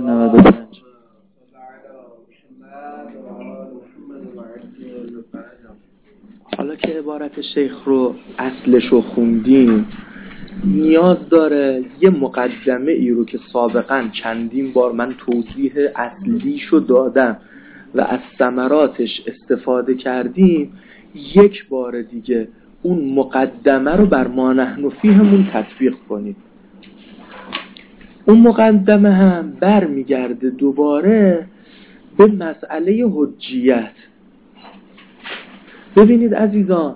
95. حالا که عبارت شیخ رو اصلش رو خوندیم، نیاز داره یه مقدمه ای رو که سابقاً چندین بار من توضیح اصلیشو دادم و از ثمراتش استفاده کردیم، یک بار دیگه اون مقدمه رو بر ما نحن فیهمون تطبیق کنیم. اون مقدمه هم برمیگرده دوباره به مسئله حجیت. ببینید عزیزان،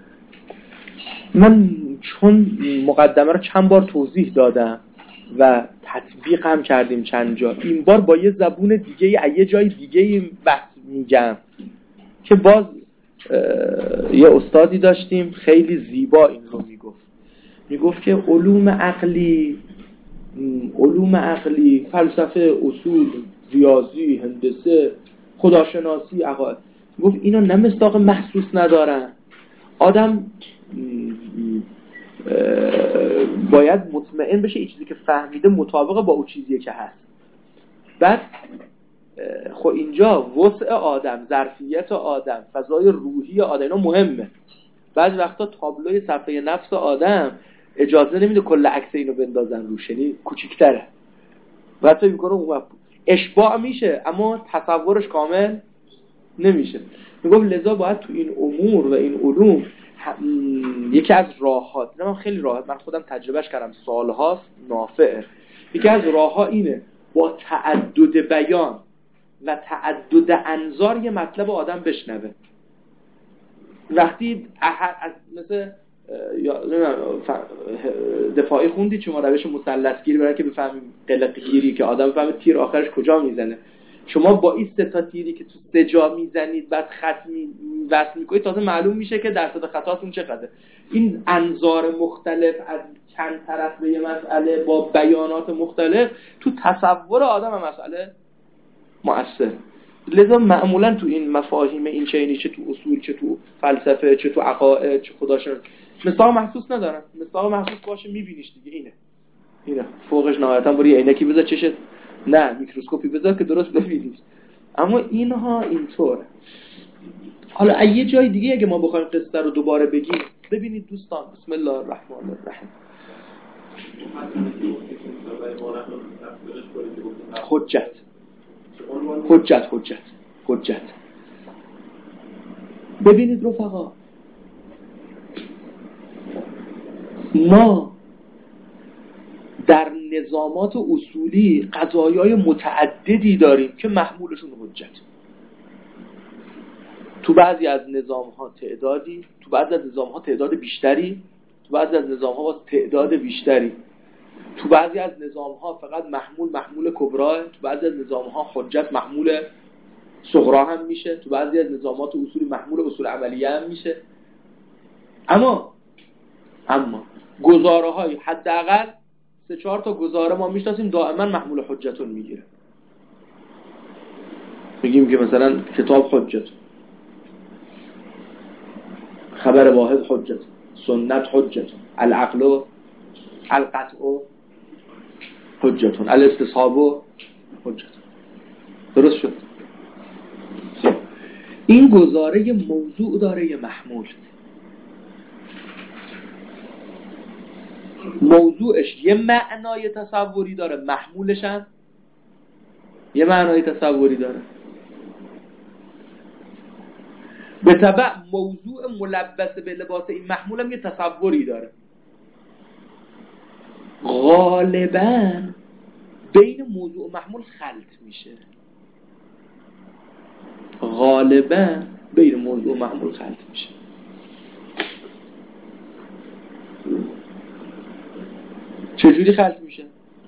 من چون مقدمه رو چند بار توضیح دادم و تطبیق هم کردیم چند جا، این بار با یه زبون دیگه یه جای دیگه بحث میگم که باز یه استادی داشتیم خیلی زیبا این رو میگفت که علوم عقلی، فلسفه، اصول، ریاضی، هندسه، خداشناسی، عقاید، گفت اینا نه مصداق محسوس ندارن. آدم باید مطمئن بشه این چیزی که فهمیده مطابق با اون چیزیه که هست. بعد خب اینجا وسع آدم، ظرفیت آدم، فضای روحی آدم، اینا مهمه. بعضی وقتا تابلوی صفحه نفس آدم اجازه نمیده کل عکس اینو بندازن روش، یعنی کوچیک‌تره. بعد تو میگه اون اشباع میشه اما تصورش کامل نمیشه. میگم لذا باید تو این امور و این علوم یکی از راهات، من خیلی راحت، من خودم تجربهش کردم سالهاست، نافعه. یکی از راهها اینه با تعدد بیان و تعدد انظار یه مطلب آدم بشنوه. وقتی مثل دفاعی خوندید شما روش مثلث‌گیری برای که بفهمید قلق‌گیری که آدم بفهمه تیر آخرش کجا میزنه. شما با این سه تا تیری که تو سه جا میزنید بعد خط وصل میکنید تازه معلوم میشه که درصد خطاتون چقدره. این انظار مختلف از چند طرف به یه مسئله با بیانات مختلف تو تصور آدم مسئله مؤثر. لذا معمولا تو این مفاهیم این چینی، چه تو اصول، چه تو فلسفه، چه تو عقاید، چه خداشناسی، مصداق محسوس ندارن. مصداق محسوس باشه میبینیش دیگه. اینه فوقش نهایتا بری عینکی بذار چشت، نه میکروسکوپی بذار که درست ببینیش. اما اینها اینطوره. حالا یه جای دیگه اگه ما بخوایم قصه رو دوباره بگیم، ببینید دوستان، بسم الله الرحمن الرحیم. حجت. ببینید رفقا، ما در نظامات اصولی قضایای متعددی داریم که محمولشون حجت. تو بعضی از نظام‌ها تعدادی، تو بعضی از نظام‌ها تعداد بیشتری، تو بعضی از نظام‌ها با تعداد بیشتری، تو بعضی از نظام‌ها فقط محمول کبرا، تو بعضی از نظام‌ها حجت محمول صغرا هم میشه، تو بعضی از نظامات اصولی محمول اصول عملیه هم میشه. اما گزاره‌های حداقل 3-4 تا گزاره ما میشناسیم دائما محمول حجتون میگیره. میگیم که مثلا کتاب حجت، خبر واحد حجت، سنت حجت، العقل القطع حجت، الاستصحاب حجت. درست شد؟ این گزاره یه موضوع داره، یه محمول. موضوعش یه معنای تصوری داره، محمولش هم یه معنای تصوری داره. به تبع موضوع ملبس به لباس این محمول هم یه تصوری داره. غالباً بین موضوع و محمول خلط میشه. چجوری خلط میشه؟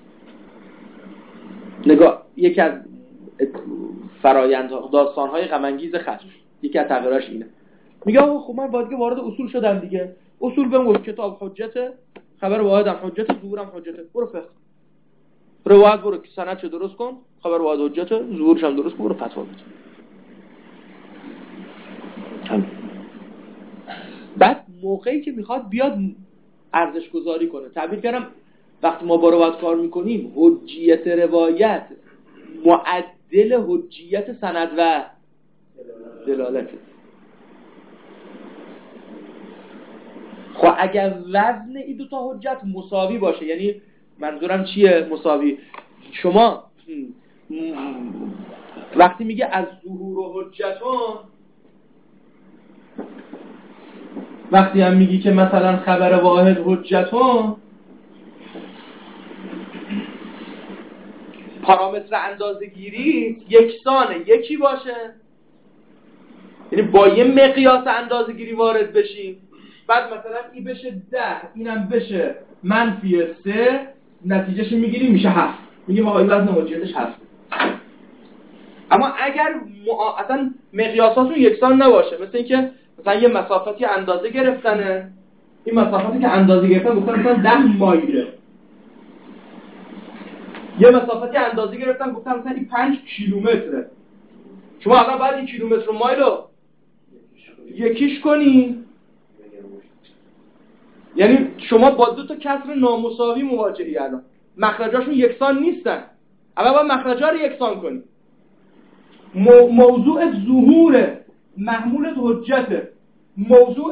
نگاه، یکی از فرایندها، داستانهای غم انگیز خلط، یکی از تغییراش اینه. میگه آقا خب من باید وارد اصول شدم دیگه. اصول بهم گفت کتاب حجته، خبر واحدم حجته، ظهورم حجته. برو فقه. روایت برو که سند چه درست کن، خبر واحد حجته، ظهورش هم درست کن، برو فتوا بده. بعد موقعی که میخواد بیاد ارزش گذاری کنه، تعبیر کردم وقتی ما با روایت کار میکنیم، حجیت روایت معدل حجیت سند و دلالت. خب اگر وزن این دو تا حجت مساوی باشه، یعنی منظورم چیه مساوی؟ شما وقتی میگه از ظهور و حجتون، وقتی هم میگی که مثلا خبر واحد حجتون، پارامتر اندازه گیری یکسانه، یکی باشه، یعنی با یه مقیاس اندازه گیری وارد بشیم، بعد مثلا این بشه 10 اینم بشه -3، نتیجهش میگیریم میشه 7، میگیم آقا این وزن حجیتش 7. اما اگر اصلا مقیاساتون یکسان نباشه، مثل اینکه مثلا یه مسافتی اندازه گرفتنه، این مسافتی که اندازه گرفتن گفتن مثلا 10 مایله، یه مسافتی اندازه گرفتن گفتن مثلا این 5 کیلومتره، شما الان باید این کیلومتر و مایل رو یکیش کنی، یعنی شما با دو تا کسر نامساوی مواجهی. الان مخرجاشون یکسان نیستن، اول باید مخرجا رو یکسان کنی. موضوع ظهور محمول حجته، موضوع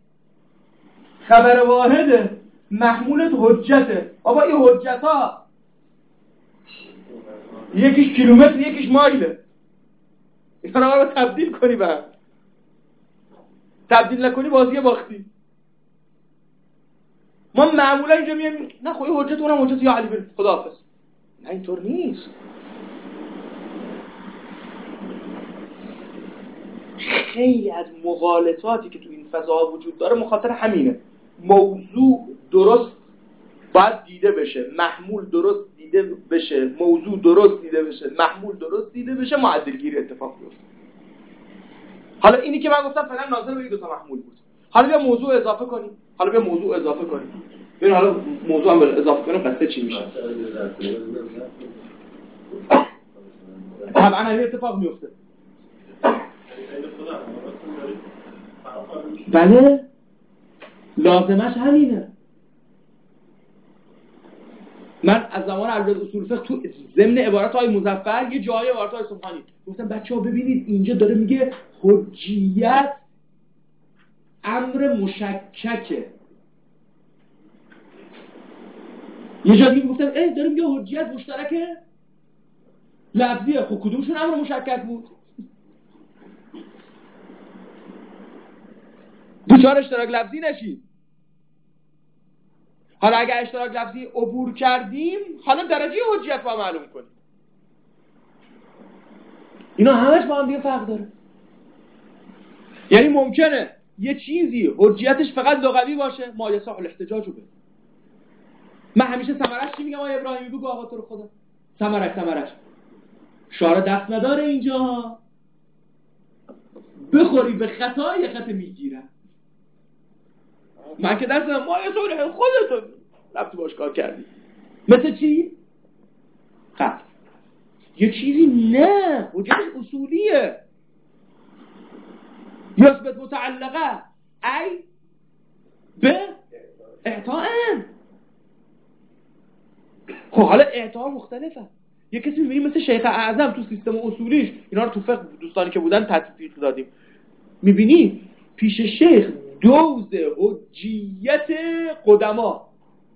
خبر واحد محمول حجته. بابا این حجت ها یکیش کیلومتر یکیش مایله، اینا رو تبدیل کنی، بعد تبدیل نکنی بازی باختی. ما معمولا اینجا میگیم نه خب این حجت اونم حجت یا علی بن خداحافظ. نه اینطور نیست. خیلی از مغالطاتی که تو این فضا وجود داره مخاطر همینه. موضوع درست باید دیده بشه، محمول درست دیده بشه، موضوع درست دیده بشه، محمول درست دیده بشه، معدل گیری اتفاق بیفته. حالا اینی که من گفتم فعلا ناظر به این دو تا محمول بود، حالا بیا موضوع اضافه کنیم، ببین حالا موضوع هم اضافه کنیم قصه چی میشه. طبعا همین اتفاق میفته. بله لازمش همینه. من از زمان اصول فقه تو ضمن عبارات های مظفر یه جای عبارات های سبحانی گفتم بچه‌ها ببینید اینجا داره میگه حجیت امر مشککه. یه جا دیگه گفتم داره میگه حجیت مشترکه لفظیه. خب کدومشون امر مشکک بود؟ دوچار اشتراک لفظی نشید. حالا اگر اشتراک لفظی عبور کردیم، حالا درجه حجیت با معلوم کنیم. اینا همش با هم دیگه فرق داره. یعنی ممکنه یه چیزی حجیتش فقط لغوی باشه، ما یصح الاحتجاج به. من همیشه ثمرش چی میگم آقای ابراهیمی؟ بگو آقا تو رو خدا. ثمرش شعار دست نداره اینجا، بخوری به خطا یه خط میگیرم. من که دست ندارم، ما یصح خودتون رفتی باش کار کردی. مثل چی؟ قطع. یه چیزی نه حجیتش اصولیه، یثبت متعلقه ای به اعطاء. خب حالا اعطاء مختلفه. یه کسی میبینی مثل شیخ اعظم تو سیستم اصولیش، اینا رو تو فقه دوستانی که بودن تطبیق دادیم، میبینی پیش شیخ دوز حجیت قدما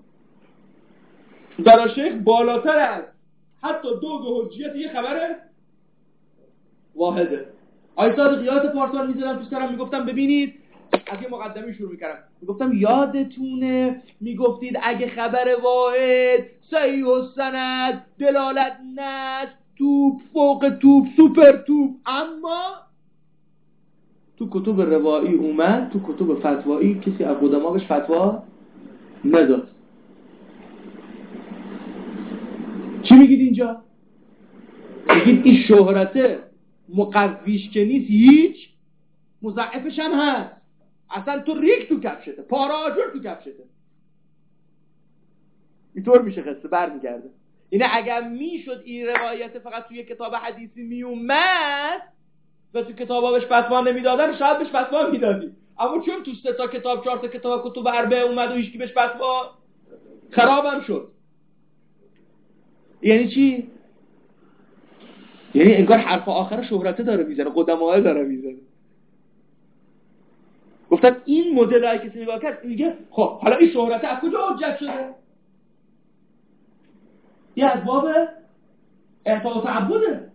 برای شیخ بالاتر از حتی دوز حجیت یه خبره واحده. آیساد قیات پارسال میزدم تو سرم میگفتم ببینید، از یه مقدمی شروع میکردم، میگفتم یادتونه میگفتید اگه خبر واحد صحیح و سند دلالت نش توپ فوق توپ سوپر توپ، اما تو کتب روایی اومد، تو کتب فتوایی کسی از قدما بهش فتوا نداد. چی میگید اینجا؟ میگید این شهرته مقویش که نیست، هیچ مضاعفش هم هست. اصلا تو ریک تو کفشته، پاراجور تو کفشته. اینطور میشه قصه برمیگرده. اینه اگر میشد این روایت فقط توی کتاب حدیثی میومد و تو کتاب بهش فتوا نمیدادن، شاید بهش فتوا میدادیم. اما چون تو 3 تا کتاب 4 تا کتاب کتب اربعه اومد و هیچکی بهش فتوا، خرابم شد. یعنی چی؟ یعنی انگار حرف آخر شهرته داره میزنه، قدماء داره میزنه. گفتم این مدل هایی کسی نگاه کرد میگه خب حالا این شهرته از کجا حجت شده؟ یه از باب اعطاء و تعبده.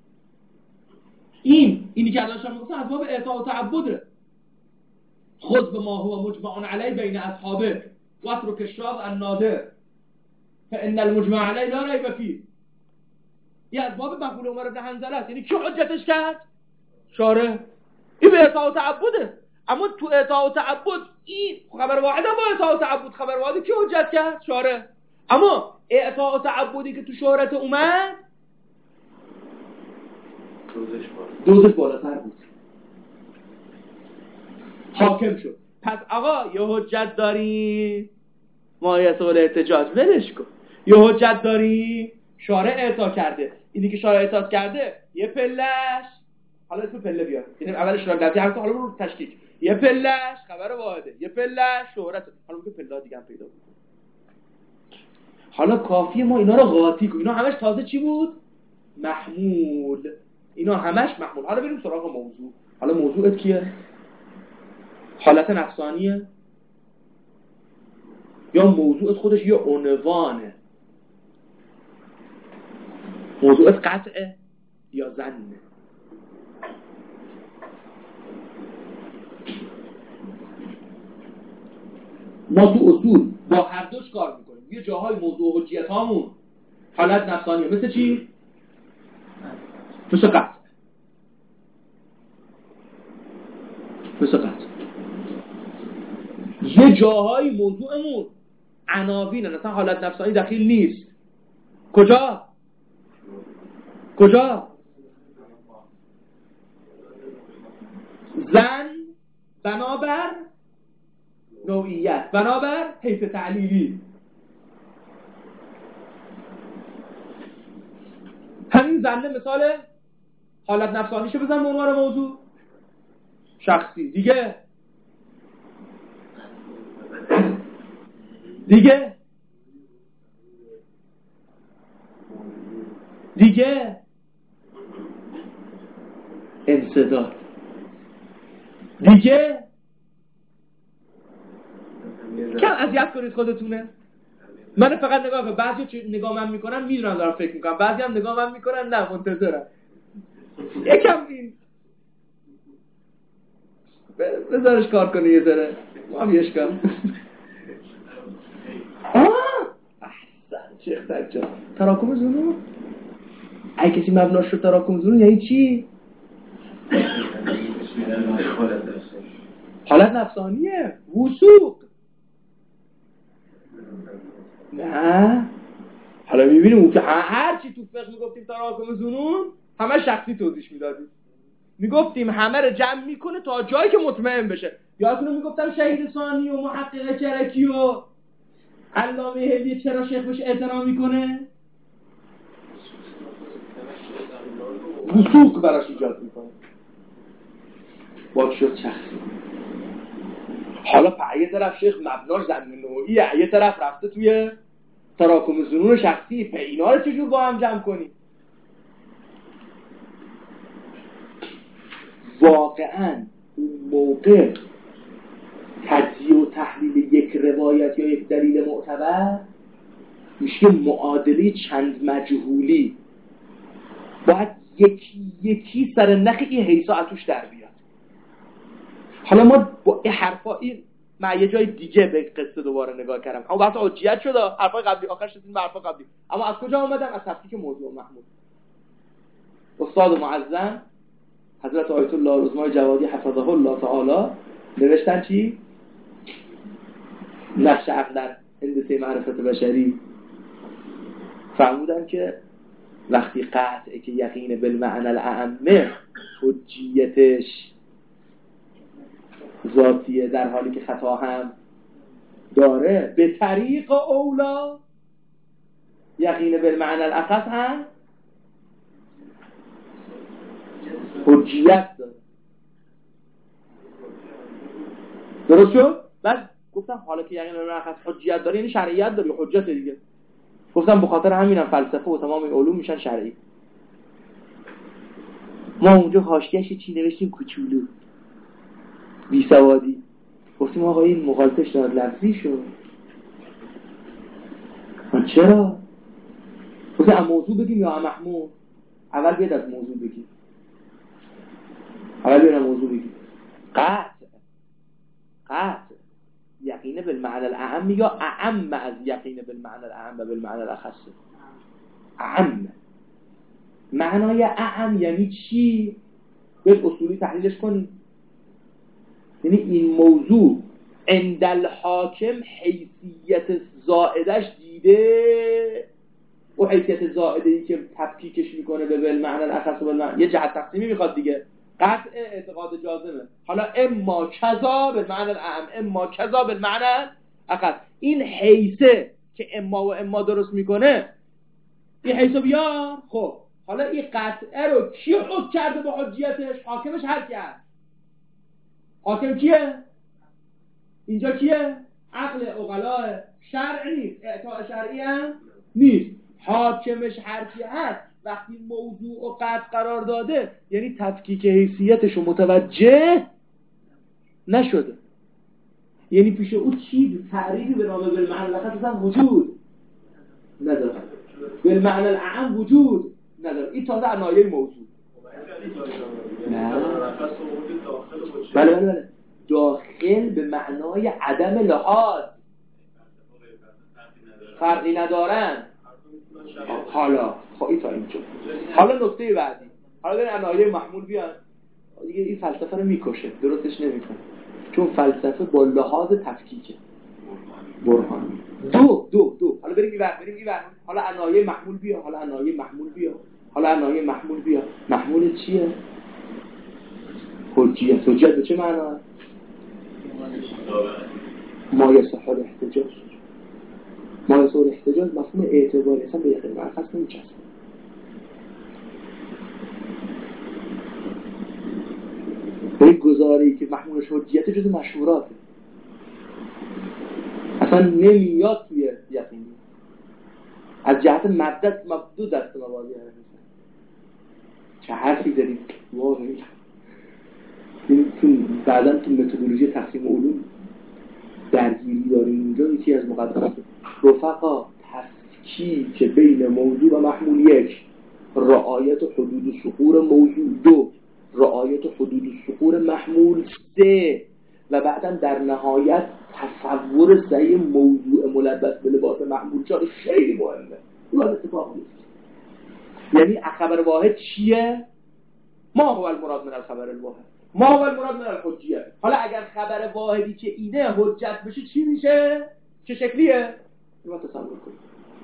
اینی که الان شما میگفتم از باب اعطاء و تعبده. خذ بما هو مجمع علیه بین اصحابه واترک الشاذ النادر فان المجمع علیه لا ریب فیه. یه از باب مقوله عمر بن حنظله است. یعنی کی حجتش کرد؟ شارع. این به اعطاء و تعبده. اما تو اعطاء و تعبد این خبر واحد با اعطاء و تعبد خبر واحد کی حجت کرد؟ شارع. اما اعطاء و تعبدی که تو شهرت اومد دوزش بالاتر بود، حاکم شد. پس آقا یه حجت داری مایه سوال احتجاج ولش کن. یه حجت داری شارع اعطا کرده. اینی که شارع اعطا کرده یه پلش، حالا اسم پله بیار، یعنی اولش را گفتی حالا رو تشکیک، یه پلش خبر واحده، یه پلش شهرت، حالا که پله دیگه هم پیدا بود. حالا کافیه ما اینا رو قاطی کنیم. اینا همش تازه چی بود؟ محمول. اینا همش محمول. حالا بریم سراغ موضوع. حالا موضوعت کیه؟ حالت نفسانیه یا موضوعت خودش یه عنوانه؟ موضوعت قطعه یا ظنه؟ ما تو اصول با هر دوش کار میکنیم. یه جاهای موضوع حجیت هامون حالت نفسانیه. مثل چی؟ مثل قطع. یه جاهای موضوعمون عناوینه، مثلا حالت نفسانی دخیل نیست. کجا؟ زن بنابر نوعیت، بنابر حیث تعلیلی. همین زنه مثال حالت نفسانیشو بزن به عنوان موضوع شخصی. دیگه انسداد. دیگه کم اذیت کنید خودتونه. من فقط نگاه کنم. بعضی نگاه من میکنن میدونم دارم فکر میکنم، بعضی هم نگاه من میکنن نه منتظرم. یکم این بذارش کار کنه یه ذره. ما هم یش کن. احسن شیخ سجاد. تراکم زنون اگه کسی مبناش شد تراکم زنون یعنی چی؟ حالت نفسانیه، وثوق. نه حالا میبینیم که هر چی تو فقه میگفتیم تراکم زنون همه شخصی توضیح میدادیم. میگفتیم همه رو جمع میکنه تا جایی که مطمئن بشه. یادتونه میگفتم شهید ثانی و محقق چرکی و علامه هدیه چرا شیخ بهش اعتنا میکنه؟ وثوق براش ایجاد میکنه. باید شد شخصی. حالا یه طرف شیخ مبناش زمین نوعیه، یه طرف رفته توی تراکم ظنون شخصی. اینا رو چجور با هم جمع کنی؟ واقعاً اون موقع تجزیه و تحلیل یک روایت یا یک دلیل معتبر میشه معادله چند مجهولی. باید یکی سر نخ این حیثا توش در بیاد. حالا ما با این حرفا من یه جای دیگه به قصه دوباره نگاه کردم. اما بحث حجیت شد، حرفای قبلی آخرش رسیدیم به حرفا قبلی. اما از کجا اومدم؟ از تفکیک موضوع محمود. استاد معظم حضرت آیت الله العظمای جوادی حفظه الله تعالی نوشتن چی؟ نقش عقل در هندسه معرفت بشری. فرمودن که وقتی قطعه که یقین بالمعنى الاعمه حجیتش ذاتیه در حالی که خطا هم داره، به طریق اولا یقین بالمعنى الاخص هم حجیت داره. درست شد؟ بعد گفتم حالا که یقین بالمعنى الاخص حجیت داره یعنی شرعیت داره، حجت دیگه. گفتم به خاطر همینم فلسفه و تمام این علوم میشن شرعی. ما اونجا حاشیه‌اش چی نوشتیم؟ کوچولو بی سوادی. گفتیم آقا این مخالفه اشتباه لفظی شد. چرا؟ گفتیم از موضوع بگیم یا محمود؟ اول بیاد از موضوع بگیم. قطع یقینه بالمعنى الاعم یا اعم از یقینه بالمعنى الاعم و بالمعنى الاخص. اعم معنای اعم یعنی چی؟ باید اصولی تحلیلش کنیم. یعنی این موضوع عند الحاکم حیثیت زائدش دیده، و حیثیت زائده‌ای که تفکیکش میکنه به بالمعنى الاخص و بالمعنى یه جهت تقسیمی میخواد دیگه. قطع اعتقاد جازمه. حالا اما کذا بالمعنى الاعم اما کذا بالمعنى الاخص. این حیثه که اما و اما درست میکنه، این حیثو بیار. خب حالا این قطعه رو کی حکم کرده با حجیتش؟ حاکمش هر کی هست. حاکم کیه؟ اینجا کیه؟ عقل عقلاء. شرع نیست، اعطاء شرعی هم نیست. حاکمش هر کی هست. وقتی موضوع و قطع قرار داده یعنی تفکیک حیثیتش رو متوجه نشده، یعنی پیش او چیز تعریفی به نام بالمعنى الاخص اصلا وجود نداره، بالمعنى الاعم وجود نداره. این تازه عنایه موضوع. نه بله داخل به معنای عدم لحاظ، فرقی ندارن. حالا خواهی تا اینجا. حالا نکته بعدی، حالا بریم عنایه محمول بیان. دیگه این فلسفه رو میکشه، درستش نمیکنه، چون فلسفه با لحاظ تفکیکه. برهان دو. حالا بریم ایور. حالا عنایه محمول بیا. محمول چیه؟ حجیت به چه معنی؟ ما یصح الاحتجاج. مفهوم اعتباری اصلا به یقین مرخص نمیچسبه. این گزاره‌ای که محمولش حجیت جز مشهوراته، اصلا نمیاد توی یقینی. از جهت مبدود دست مبادی هستن. چه حرفی داریم واقعی. بعداً تو متدولوژی تقسیم علوم درگیری داریم. اونجا یکی از مقدمات رفقا تفکیک بین موضوع و محمول. 1 رعایت حدود سقور موضوع. 2 رعایت حدود سقور محمول. 3 و بعداً در نهایت تصور صحیح موضوع ملبس به لباس محمول. چاره خیلی مهمه. اون اتفاق نیست. یعنی خبر واحد چیه؟ ما هو المراد من الخبر الواحد، ما هو المراد من الحجیه. حالا اگر خبر واحدی که اینه حجت بشه چی میشه؟ چه شکلیه؟ اینو تصور کنید.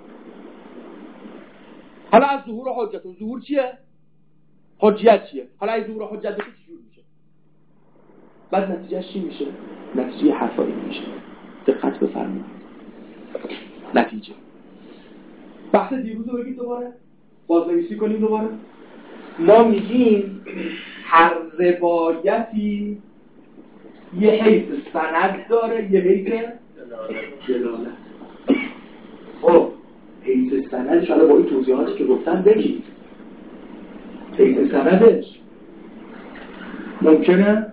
حالا از ظهور حجت، ظهور چیه؟ حجیت چیه؟ حالا از ظهور حجت بشه چی جور میشه؟ بعد نتیجهش چی میشه؟ نتیجه حرفایی میشه. دقت بفرمایید. نتیجه بحث دیروز رو بگید دوباره، بازنویسی کنیم دوباره. ما میگیم هر روایتی یه حیث سند داره، یه حیث دلالت. خب حیث سندش حالا با این توضیحاتی که گفتم بگید. حیث سندش ممکنه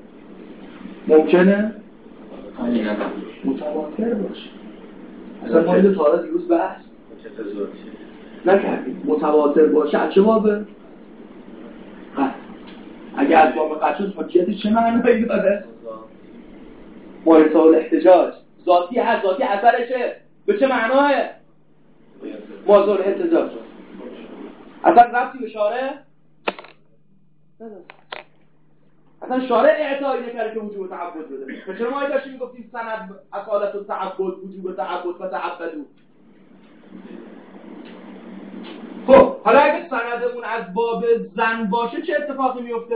متواتر باشه. اصلا ما اینو تا حالا دیروز بحث نکردیم. متواتر باشه از چه بابه؟ قطع. اگه از باب قطع شد حجیتش چه معنایی داره؟ مایسا الاحتجاج ذاتی هست، ذاتی اثرشه به چه معناه؟ مایسا الاحتجاج اصلا ربطی به شارع نداره. اصلا شارع اعطایی نکرده که وجوب تعبد بده. چرا ما داشتیم میگفتیم سند اصالت و تعبد، وجوب تعبد و تعبدو. خب حالا اگه سندمون از باب زن باشه چه اتفاقی میفته؟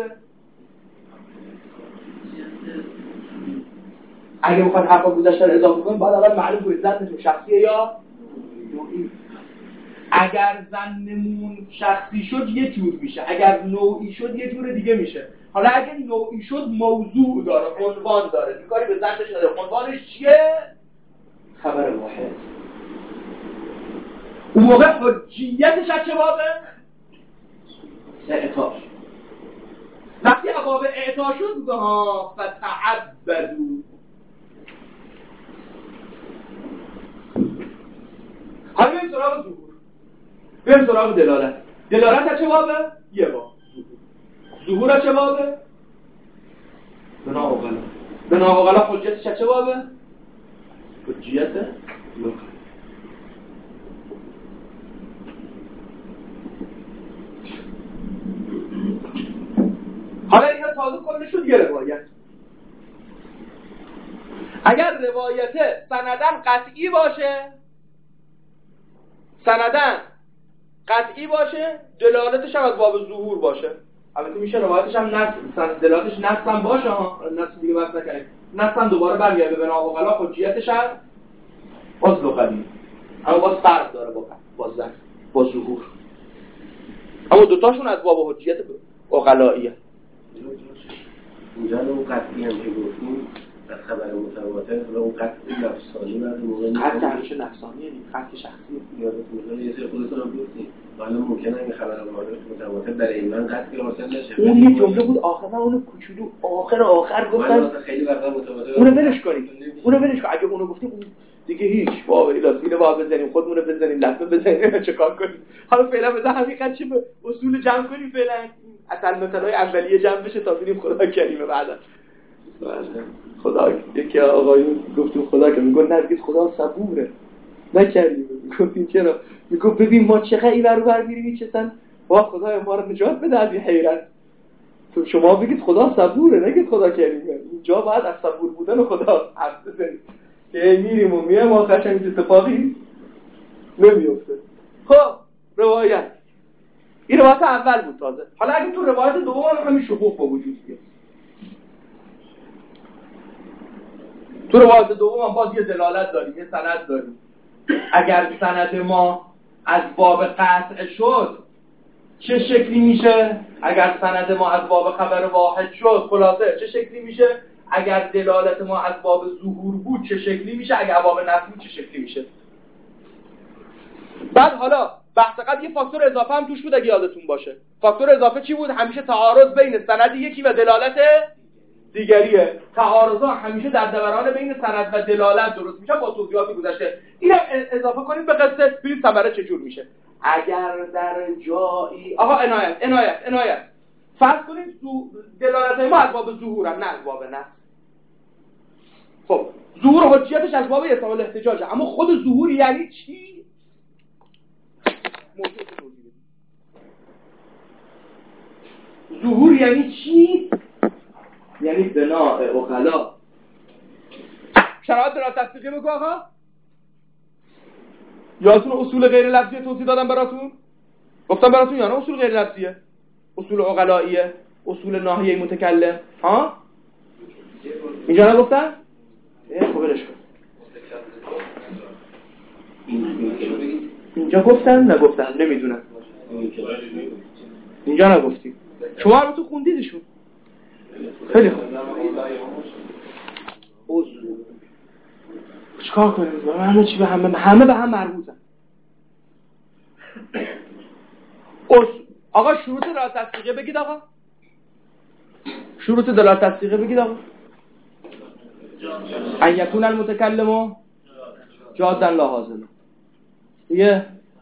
اگه بخواد حرفا گذشته رو اضافه کنیم باید اول معلوم کنید زنشون شخصیه یا نوعی. اگر زنمون شخصی شد یه جور میشه، اگر نوعی شد یه جور دیگه میشه. حالا اگه نوعی شد موضوع داره، عنوان داره، کاری به زنش نداره. عنوانش چیه؟ خبر واحد. اون موقع حجیتش از چه بابه؟ اعطاش. باب اعطا شد میگه ها فتعبدوا. حالا بریم سراغ ظهور، بریم سراغ دلالت. دلالت چه بابه؟ یه باب. ظهور چه بابه؟ بنا اوغلا حجتش چه بابه؟ حجیت لغوی. حالا اینا تازه کلش شد یه روایت. اگر روایت سندن قطعی باشه، سندن قطعی باشه، دلالتش هم از باب ظهور باشه. البته میشه روایتش هم دلالتش نص هم باشه ها، نص دیگه بس نکنید، نص هم دوباره برمیگرده به بنا اوغلا حجیتش هم باز لغوی، اما باز فرق داره با ظهور، اما دوتاشون از باب حجیت اوغلاییه. اینجا اون قطعی هم که گفتیم از خبر متواتر و اون قطعی نفسانی بعد موقع قطع همیشه نفسانیه دیگه، قطع شخصیه. یادت میاد یه سری خودتون هم گفتیم حالا ممکنه این خبر متواتر در این من قطعی حاصل نشه. اون یه جمله بود آخر، من اونو کوچولو آخر گفتم خیلی وقتا متواتر اونو ولش کنید، اونو ولش کن. اگه اونو گفتیم اون دیگه هیچ واقعی لاس اینو باید بزنیم، خودمون رو بزنیم، لطمه بزنیم، چه کار کنیم. حالا فعلا بذار همین قد چه به اصول جمع کنیم، فعلا اصل مثالای اولیه جمع بشه تا ببینیم خدا کریمه. بعدا خدا یکی آقایون گفتیم خدا که میگه نرگس خدا صبوره نکردیم. گفتیم چرا؟ میگه ببین ما چقدر این ور بر میریم چسن وا خدای ما رو نجات بده از این حیرت. تو شما بگید خدا صبوره، نگید خدا کریمه. اینجا باید از صبور بودن خدا حرف بزنیم که میریم و میایم آخرش هم اتفاقی نمیفته. خب روایت این روایت اول بود تازه. حالا اگه تو روایت دوم هم همین شکوک با وجود بیاد، تو روایت دوم هم باز یه دلالت داریم، یه سند داریم. اگر سند ما از باب قطع شد چه شکلی میشه؟ اگر سند ما از باب خبر واحد شد خلاصه چه شکلی میشه؟ اگر دلالت ما از باب ظهور بود چه شکلی میشه؟ اگر باب نصب بود چه شکلی میشه؟ بعد حالا بحث قبل یه فاکتور اضافه هم توش بود اگه یادتون باشه. فاکتور اضافه چی بود؟ همیشه تعارض بین سند یکی و دلالت دیگریه. تعارضا همیشه در دوران بین سند و دلالت درست میشه با توضیحاتی گذشته. اینم اضافه کنید به قصه ببینید ثمره چجور میشه. اگر در جایی آقا عنایت فرض کنید دلالت ما از باب ظهورن نه از باب نص. خب ظهور حجیتش از باب احتمال الاحتجاجه، اما خود ظهور یعنی چی؟ ظهور یعنی چی؟ یعنی بناء اوغلا. شرایط دلالت تصدیقی بگو آقا. یادتون اصول غیر لفظی توضیح دادم براتون؟ گفتم براتون یا نه اصول غیر لفظیه؟ اصول اوغلاییه، اصول ناحیه متکلم. ها؟ اینجا نگفتم؟ خب برش کن. اینجا گفتن نگفتن نمیدونم. اینجا نگفتیم. شما رو تو خوندیدشون. خیلی خوب. چیکار کنیم؟ همه چی به همه به هم مربوطن. آقا شروط دلالت تصدیقیه بگید آقا. شروط دلالت تصدیقیه بگید آقا. ان یکون المتکلم جادا لا حاضر. دیگه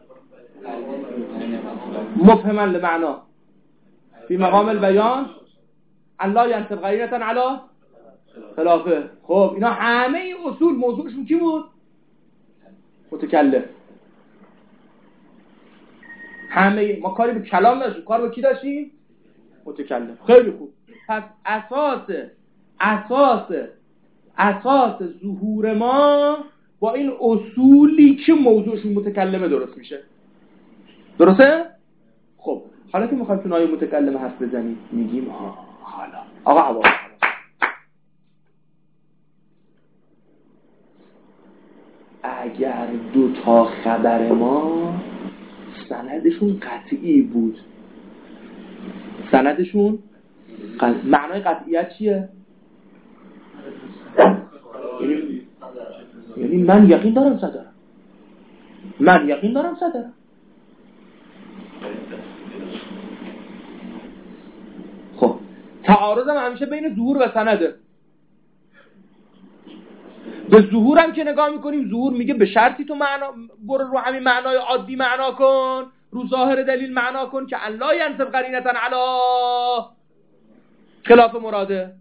مفهما لمعنا فی مقام البیان ان لا ینسب قرینة علی خلافه. خب اینا همه این اصول موضوعشون کی بود؟ متکلم. همه ما کاری به کلام نداشتیم، کار به کی داشتیم؟ متکلم. خیلی خوب. پس اساس ظهور ما با این اصولی که موضوعشون متکلمه درست میشه. درسته؟ خب حالا که میخوایم تو نای متکلم حرف بزنیم میگیم حالا آقا هوا اگر دو تا خبر ما سندشون قطعی بود، سندشون معنای قطعیت چیه؟ یعنی من یقین دارم صدرم. خب تعارضم همیشه بین ظهور و سنده. به ظهور هم که نگاه میکنیم، ظهور میگه به شرطی تو معنا برو رو همین معنای عادی معنا کن، رو ظاهر دلیل معنا کن که الله ینصب قرینتا علی خلاف مراده.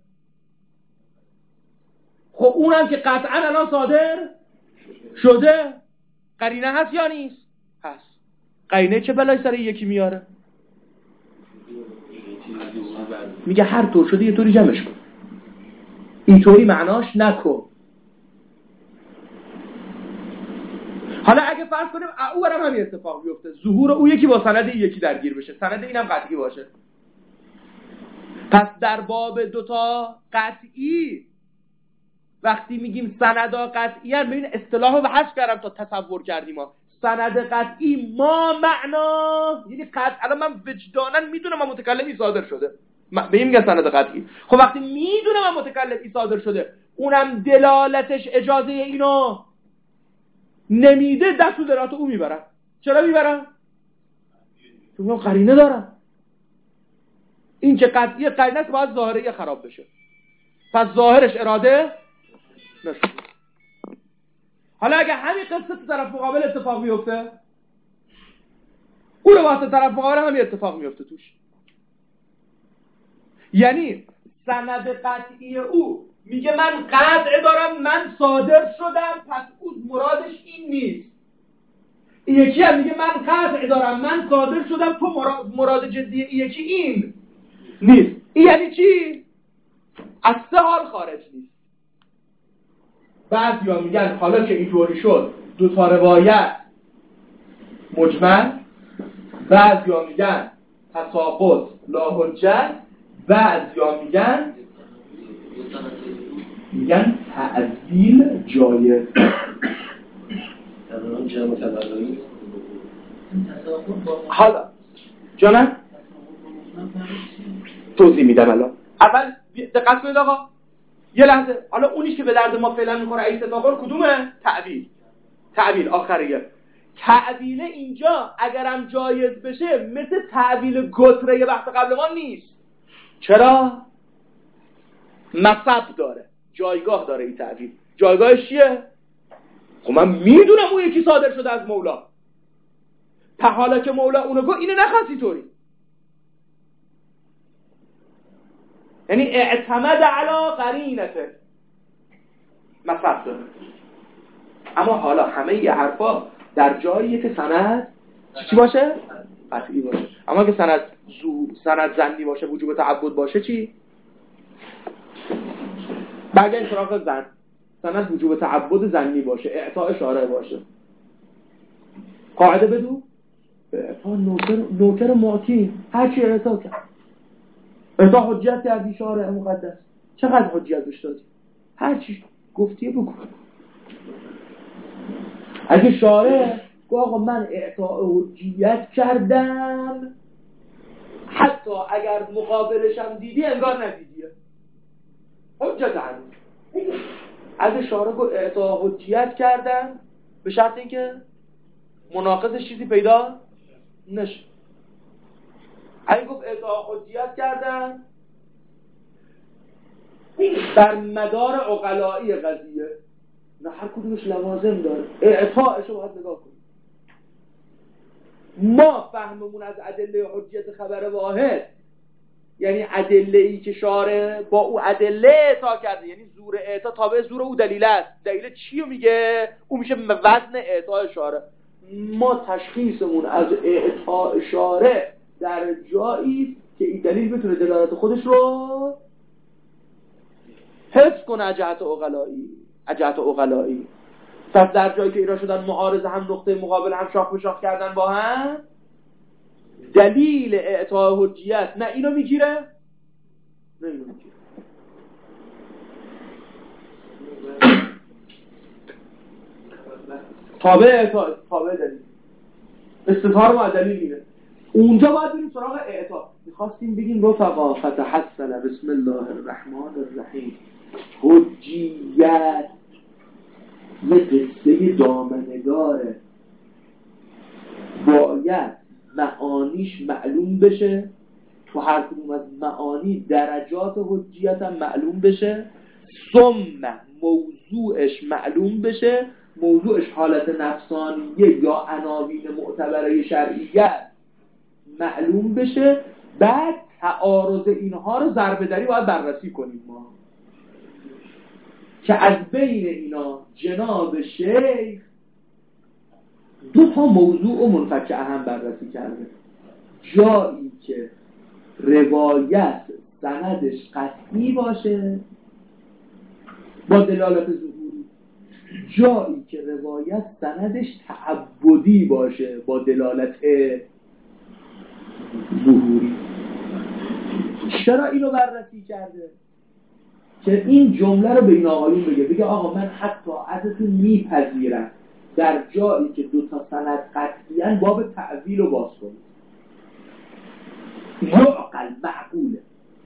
خب اونم که قطعا الان صادر شده، قرینه هست یا نیست؟ هست. قرینه چه بلای سر یکی میاره؟ میگه هر طور شده یه طوری جمعش کن، اینطوری معناش نکن. حالا اگه فرض کنیم او برام همین اتفاق بیفته، ظهور او یکی با سند این یکی درگیر بشه، سند اینم قطعی باشه، پس در باب دوتا قطعی وقتی میگیم سندا قطعی هست، ببین اصطلاحو به حذف کردم تا تصور کردیم ما. سند قطعی ما معنا یعنی قطع، الان من وجدانا میدونم من متکلمی صادر شده، به این میگن سند قطعی. خب وقتی میدونم من متکلمی صادر شده، اونم دلالتش اجازه اینو نمیده، دست و درات او میبرم. چرا میبرم؟ چون قرینه دارم. این که قطعی قرینه است، باید ظاهره خراب بشه، پس ظاهرش اراده نشد. حالا اگه همین قصه تو طرف مقابل اتفاق میفته، اون رو واسه طرف مقابل همین اتفاق میفته توش. یعنی سند قطعی او میگه من قطع دارم، من صادر شدم، پس او مرادش این نیست. این یکی هم میگه من قطع دارم، من صادر شدم، تو مراد جدی این یکی این نیست. این یعنی چی؟ از سه حال خارج نیست. بعضیا میگن حالا که اینطوری شد دو تا روایت مجمل، بعضیا میگن تساقط لا حجت، بعضیا میگن تعدیل جایز. حالا جانم توضیح میدم الان. اول دقت کنید آقا، یه لحظه. حالا اونیش که به درد ما فعلا میخوره ای ستاقر کدومه؟ تعبیل آخریه. تعبیل اینجا اگرم جایز بشه مثل تعبیل گتره بحث قبل ما نیست. چرا؟ مصب داره، جایگاه داره. این تعبیل جایگاهش چیه؟ خب من میدونم اون یکی صادر شده از مولا، تا حالا که مولا اونو گفت اینو نخواستی طوری، یعنی اعتمد علی قرینته، مصب داره. اما حالا همه ی حرفا در جاییه که سند چی باشه؟ قطعی باشه. اما که سند ظنی باشه، وجوب تعبد باشه، چی؟ برگردیم سراغ زن. سند وجوب تعبد ظنی باشه، اعطاء شارع باشه، قاعده بدو به اعطاء نوکر معطی هر چی اعطا کرد، اعطاء حجت کردی شارع مقدس، چقدر حجت بهش دادی؟ هر چی گفتی بگو. اگه شارع گفت آقا من اعطاء حجیت کردم، حتی اگر مقابلشم دیدی انگار ندیدیه، حجت هنوز. اگه شارع گفت اعطاء حجیت کردم به شرط اینکه مناقضش چیزی پیدا نشه، اگه گفت اعطاء حجیت کردم در مدار عقلایی قضیه، نه هر کدومش لوازم داره، اعطاءش رو باید نگاه کنیم. ما فهممون از ادله حجیت خبر واحد یعنی ادله‌ای که شارع با او ادله اعطا کرده، یعنی زور اعطا تابع زور او دلیل است. دلیل چی رو میگه؟ اون میشه وزن اعطای شارع. ما تشخیصمون از اعطاء شارع در جایی که این دلیل بتونه دلالت خودش رو حفظ کنه، اجهت عقلایی. پس در جایی که اینا شدن معارض، هم نقطه مقابل، هم شاخ به شاخ کردن با هم، دلیل اعطاء حجیت نه اینو میگیره نه اینو میگیره. تابع دلیل استظهار ما دلیل اینه. اونجا باید بریم سراغ اعطا. میخواستیم بگیم رفقا فتحسن بسم الله الرحمن الرحیم، حجیت یه قصه دامنگاره، باید معانیش معلوم بشه تو هر کدوم از معانی درجات حجیت هم معلوم بشه، ثم موضوعش معلوم بشه، موضوعش حالت نفسانیه یا عناوین معتبره شرعیت معلوم بشه، بعد تعارض اینها رو ضربه دری باید بررسی کنیم ما که از بین اینا جناب شیخ دو تا موضوع و منفک اهم بررسی کرده. جایی که روایت سندش قطعی باشه با دلالت ظهوری، جایی که روایت سندش تعبدی باشه با دلالت ظهوری. چرا اینو بررسی کرده؟ که این جمله رو به این آقایون بگه آقا من حتی ازتون میپذیرم در جایی که دو تا سند قطعیاً باب تعویل رو باز کنید، یعقل معقوله.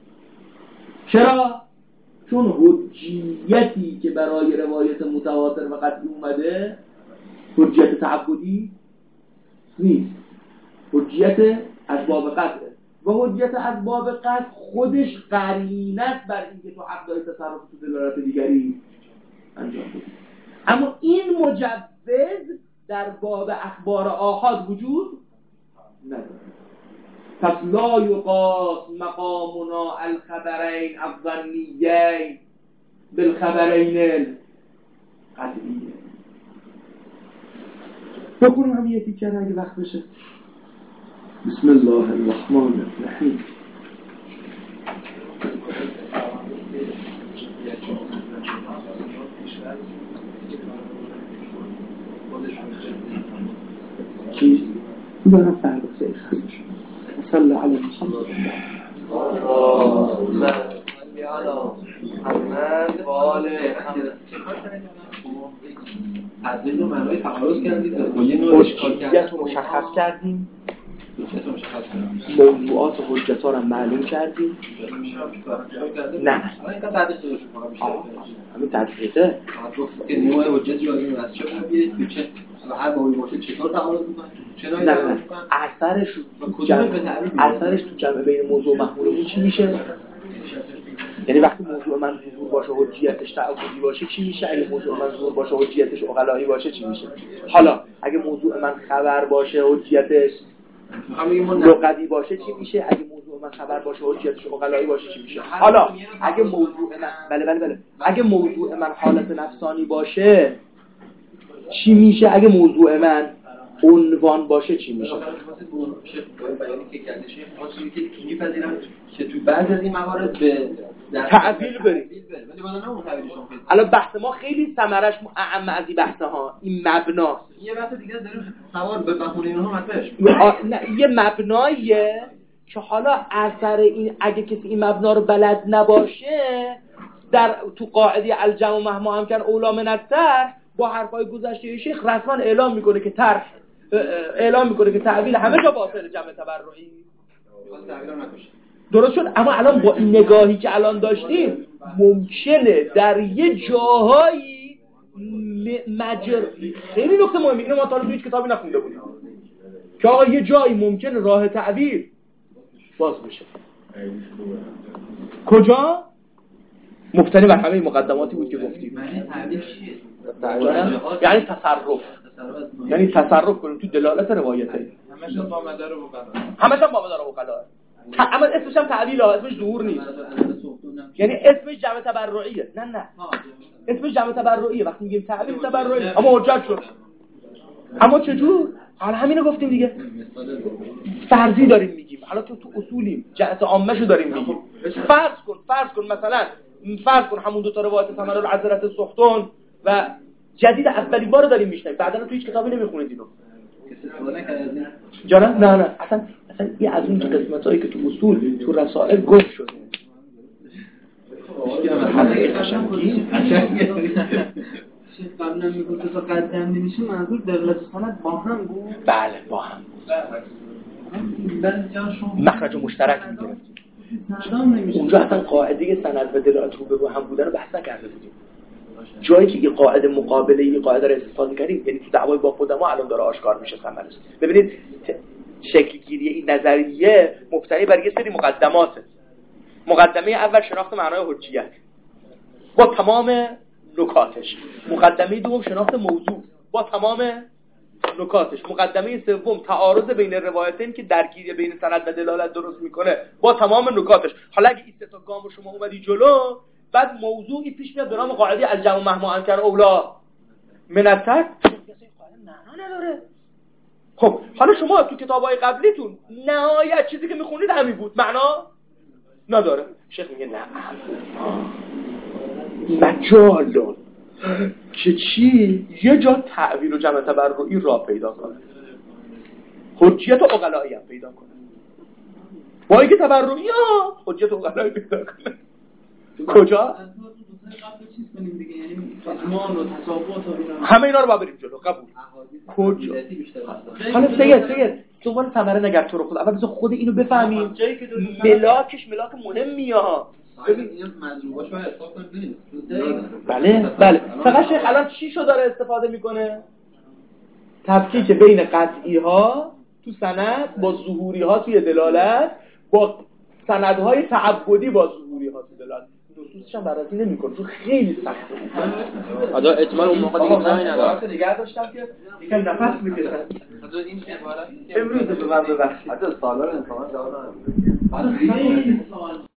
چرا؟ چون حجیتی که برای روایت متواتر و قطعی اومده حجیت تعبدی نیست، حجیت از باب قطعه و حجیت از باب قطع خودش قرینه است بر اینکه تو حق داری تصرف تو دلالت دیگری انجام بدی. اما این مجوز در باب اخبار آحاد وجود نداره. پس لا یقاس مقامنا الخبرین الظنیین بالخبرین القطعیین. بکنیم هم یه تیکر اگه وقت بشه. بسم الله الرحمن الرحیم. چی؟ دارم فردا خیلی خسته شد. صلی علی محمد. تدریج و معنای تعارض کردید با یه نوع حجیت رو مشخص کردیم، موضوعات حجت ها رو معلوم کردیم. نه همین تدقیقه که نوع حجت جایی از چه بودیه چه هر بابی باشه چطور تعارض میکنه چه نوعی تعارض میکنه، اثرش تو جمع بین موضوع و محمولمون چی میشه؟ یعنی وقتی موضوع من ظهور باشه حجیتش تعبدی باشه چی میشه؟ اگه موضوع من ظهور باشه حجیتش عقلایی باشه چی میشه؟ حالا اگه موضوع من خبر باشه حجیتش لغوی باشه چی میشه؟ اگه موضوع من خبر باشه حجیتش عقلایی باشه چی میشه؟ حالا اگه موضوع من بله اگه موضوع من حالت نفسانی باشه چی میشه؟ اگه موضوع من عنوان باشه چی میشه؟ بیانی که کرده شیخ خاصی که میپذیرم که تو بعضی از این موارد به تعویل بریم، ولی بالا نه اون تعویلشون پیدا. الان بحث ما خیلی ثمرش اعم از این بحث ها، این مبناست. یه بحث دیگه داریم سوار به بهونه اینها مطرحش. نه یه مبناییه که حالا اثر این اگه کسی این مبنا رو بلد نباشه در تو قاعده الجمع مهما هم کن اولا من الطرح با حرفای گذشته شیخ رسما اعلام میکنه که طرح اعلام میکنه که تعویل همه جا باطل جمع تبرعی درست شد. اما الان با این نگاهی که الان داشتیم ممکنه در یه جاهایی خیلی نکته مهمه، اینو ما تا حالا هیچ کتابی نخونده بودیم که آقا یه جایی ممکنه راه تعویل باز بشه. کجا؟ مفتنی بر همه مقدماتی بود که گفتیم. یعنی تصرف، یعنی تصرف کنیم تو دلالت روایته. همش با مدار و وقلا. اما اسمش هم تعویل ها، اسمش ظهور نیست. یعنی اسمش جمع تبرعیه. نه اسمش جمع تبرعیه. وقتی میگیم تعویل تبرعی اما حجت شد. اما چجور؟ حالا همینو گفتیم دیگه. فرضی داریم میگیم. حالا تو اصولیم. جهت عامه‌شو داریم میگیم. فرض کن مثلا همون دو تا روایت ثمر العذرة السخطون و جدید اولین بار داریم میشنیم. بعدا تو هیچ کتابی نمیخونید اینو. جانا نه اصلا این از اون قسمتایی که تو اصول تو رسائل گم شده. قبلا میگفت تا قدم نمیشه منظور دلالت سند با هم بود. بله با هم مخرج مشترک میگرفتیم. اونجا اصلا قاعده سند و دلالت رو هم بودن رو بحث نکرده بودیم. جایی که یه قاعده مقابله یه قاعده رو استفاده کردیم، یعنی تو دعوای با خودمون الان داره آشکار میشه ثمرش. ببینید شکلگیری این نظریه مبتنی بر یه سری مقدماته. مقدمه اول شناخت معنای حجیت با تمام نکاتش، مقدمه دوم شناخت موضوع با تمام نکاتش، مقدمه سوم تعارض بین روایتین که درگیری بین سند و دلالت درست میکنه با تمام نکاتش. حالا اگه این سه تا گام شما اومدی جلو، بعد موضوعی پیش میاد به نام قاعده الجمع مهما انکر اولا من الترک، معنا نداره. خب حالا شما تو کتابای قبلیتون نهایت چیزی که میخونید همین بود، معنا نداره. شیخ میگه نه مجال دار که چی؟ یه جا تعبیر و جمع تبرعی را پیدا کنه، حجیت عقلایی هم پیدا کنه، با اینکه تبرعی ها حجیت عقلایی پیدا کنه. کجا؟ همه اینا رو باید بریم جلو. قبول. کجا؟ حالا سید دوباره ثمره نگر تو رو خود اول بذار خود اینو بفهمیم. ملاکش ملاک مهمیه ها. ببین این مضروباش باید حساب کنیم. بله. فقط شیخ الان چی شو داره استفاده میکنه؟ تفکیک بین قطعی ها تو سند با ظهوری ها توی دلالت، با سندهای تعبدی با ظهوری ها توی دلالت. نصوصش هم بررسی نمی‌کنه چون خیلی سخته. حالا اجمال اون موقع دیگه جایی نداره. نگه داشتم که یکم نفس می‌کشن. حالا این عبارت امروز به من ببخشید. حتی سوالا رو انسان جواب ندادن.